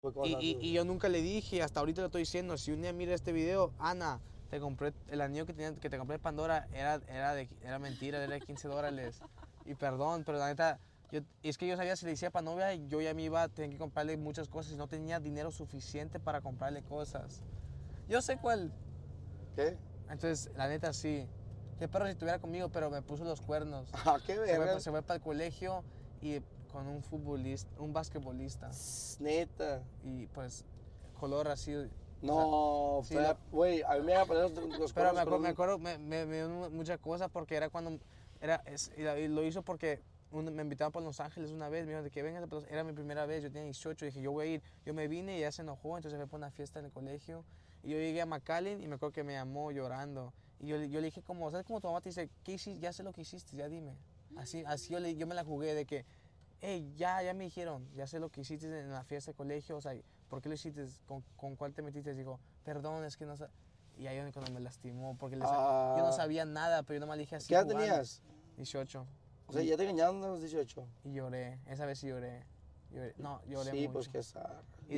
Y yo nunca le dije, hasta ahorita lo estoy diciendo, si un día mira este video, Ana, te compré el anillo que te compré de Pandora, era mentira, era de $15. Y perdón, pero la neta, es que yo sabía si le decía para novia, yo ya me iba a tener que comprarle muchas cosas y no tenía dinero suficiente para comprarle cosas. Yo sé cuál. ¿Qué? Entonces, la neta, sí. Qué perro si estuviera conmigo, pero me puso los cuernos. Ah, qué verga. Se fue para el colegio y con un futbolista, un basquetbolista. Neta. Y pues, color así. No, o sea, sí, fea, güey, a mí me iban a poner los pero cuernos me acuerdo, me dio muchas cosas porque era cuando, y lo hizo porque me invitaban para Los Ángeles una vez, me dijo de que venga, pero era mi primera vez, yo tenía 18, dije yo voy a ir, yo me vine y ella se enojó, entonces fue para una fiesta en el colegio, y yo llegué a McAllen y me acuerdo que me llamó llorando, y yo le dije como, ¿sabes cómo tu mamá te dice, qué hiciste? Ya sé lo que hiciste, ya dime, así yo me la jugué de que, hey, ya me dijeron, ya sé lo que hiciste en la fiesta de colegio, o sea, ¿por qué lo hiciste? ¿Con cuál te metiste? Digo, perdón, es que no sé. Y ahí es cuando me lastimó, porque yo no sabía nada, pero yo nomás le dije así. ¿Qué edad jugando. tenías? 18. O sea, ya te engañaron a los 18. Y lloré, esa vez sí lloré. No, lloré Sí, mucho. pues que zarra. Y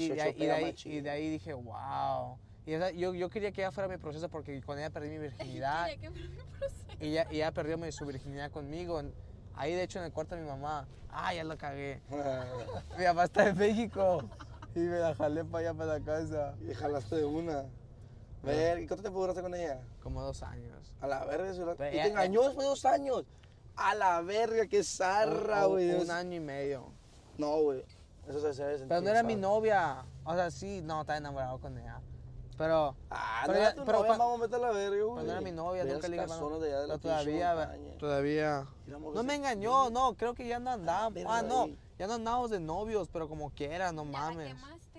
de ahí dije, wow. Yo quería que ella fuera mi proceso porque cuando ella perdí mi virginidad, Quería que fuera mi proceso. ella perdió su virginidad conmigo. Ahí, de hecho, en el cuarto de mi mamá. Ah, ya la cagué. Mi papá está en México. Y me la jalé para allá, para la casa. Y jalaste de una. Ver, ¿y cuánto tiempo duraste con ella? Como 2 años. A la verga, eso Pero ¿y te ella- engañó después de 2 años? A la verga, qué zarra, güey. Un año y medio. No, güey. Eso se debe sentir. Pero no era mi zarra. novia. O sea, sí, no, estaba enamorado con ella. Pero. Ah, pero no ya- era tu pero novia, cua- vamos a meter la verga, güey. Pero no era mi novia, Veas nunca le dije. cazones de allá de la Pero pinche montaña. todavía. Éramos No me ese- engañó, no, creo que ya no andábamos. verga No, ahí. ya no andábamos de novios, pero como quiera, no ¿Ya la mames. quemaste?